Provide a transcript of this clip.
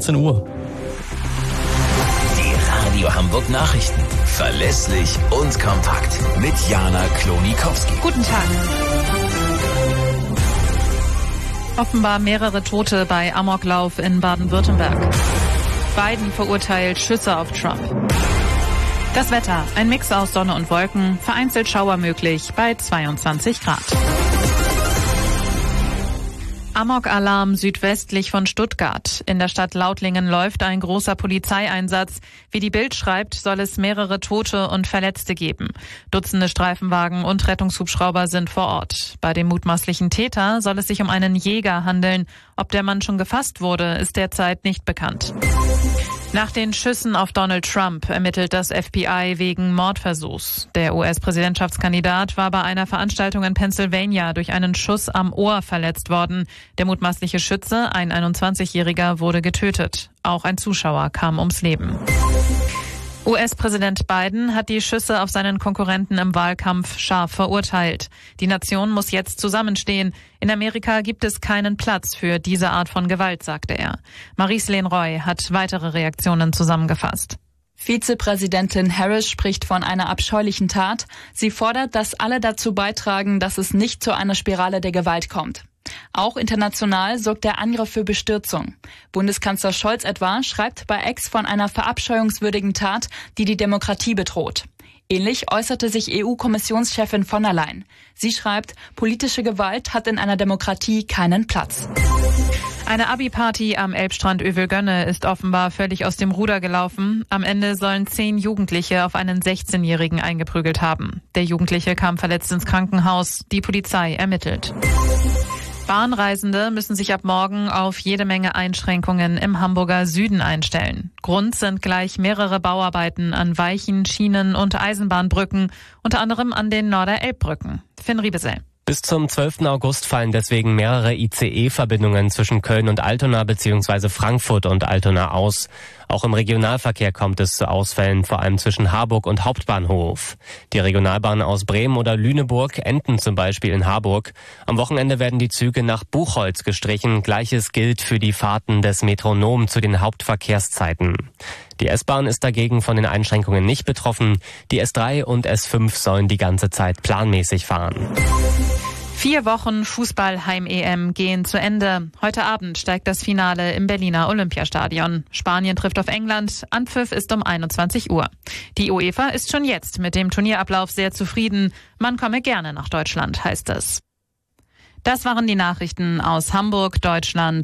15 Uhr. Die Radio Hamburg Nachrichten. Verlässlich und kompakt. Mit Jana Klonikowski. Guten Tag. Offenbar mehrere Tote bei Amoklauf in Baden-Württemberg. Biden verurteilt Schüsse auf Trump. Das Wetter, ein Mix aus Sonne und Wolken, vereinzelt Schauer möglich bei 22 Grad. Amok-Alarm südwestlich von Stuttgart. In der Stadt Lautlingen läuft ein großer Polizeieinsatz. Wie die Bild schreibt, soll es mehrere Tote und Verletzte geben. Dutzende Streifenwagen und Rettungshubschrauber sind vor Ort. Bei dem mutmaßlichen Täter soll es sich um einen Jäger handeln. Ob der Mann schon gefasst wurde, ist derzeit nicht bekannt. Nach den Schüssen auf Donald Trump ermittelt das FBI wegen Mordversuchs. Der US-Präsidentschaftskandidat war bei einer Veranstaltung in Pennsylvania durch einen Schuss am Ohr verletzt worden. Der mutmaßliche Schütze, ein 21-Jähriger, wurde getötet. Auch ein Zuschauer kam ums Leben. US-Präsident Biden hat die Schüsse auf seinen Konkurrenten im Wahlkampf scharf verurteilt. Die Nation muss jetzt zusammenstehen. In Amerika gibt es keinen Platz für diese Art von Gewalt, sagte er. Marie-Hélène Roy hat weitere Reaktionen zusammengefasst. Vizepräsidentin Harris spricht von einer abscheulichen Tat. Sie fordert, dass alle dazu beitragen, dass es nicht zu einer Spirale der Gewalt kommt. Auch international sorgt der Angriff für Bestürzung. Bundeskanzler Scholz etwa schreibt bei X von einer verabscheuungswürdigen Tat, die die Demokratie bedroht. Ähnlich äußerte sich EU-Kommissionschefin von der Leyen. Sie schreibt, politische Gewalt hat in einer Demokratie keinen Platz. Eine Abi-Party am Elbstrand Övelgönne ist offenbar völlig aus dem Ruder gelaufen. Am Ende sollen 10 Jugendliche auf einen 16-Jährigen eingeprügelt haben. Der Jugendliche kam verletzt ins Krankenhaus. Die Polizei ermittelt. Bahnreisende müssen sich ab morgen auf jede Menge Einschränkungen im Hamburger Süden einstellen. Grund sind gleich mehrere Bauarbeiten an Weichen, Schienen und Eisenbahnbrücken, unter anderem an den Norderelbbrücken. Finn Riebesell. Bis zum 12. August fallen deswegen mehrere ICE-Verbindungen zwischen Köln und Altona bzw. Frankfurt und Altona aus. Auch im Regionalverkehr kommt es zu Ausfällen, vor allem zwischen Harburg und Hauptbahnhof. Die Regionalbahnen aus Bremen oder Lüneburg enden zum Beispiel in Harburg. Am Wochenende werden die Züge nach Buchholz gestrichen. Gleiches gilt für die Fahrten des Metronom zu den Hauptverkehrszeiten. Die S-Bahn ist dagegen von den Einschränkungen nicht betroffen. Die S3 und S5 sollen die ganze Zeit planmäßig fahren. 4 Wochen Fußball-Heim-EM gehen zu Ende. Heute Abend steigt das Finale im Berliner Olympiastadion. Spanien trifft auf England. Anpfiff ist um 21 Uhr. Die UEFA ist schon jetzt mit dem Turnierablauf sehr zufrieden. Man komme gerne nach Deutschland, heißt es. Das waren die Nachrichten aus Hamburg, Deutschland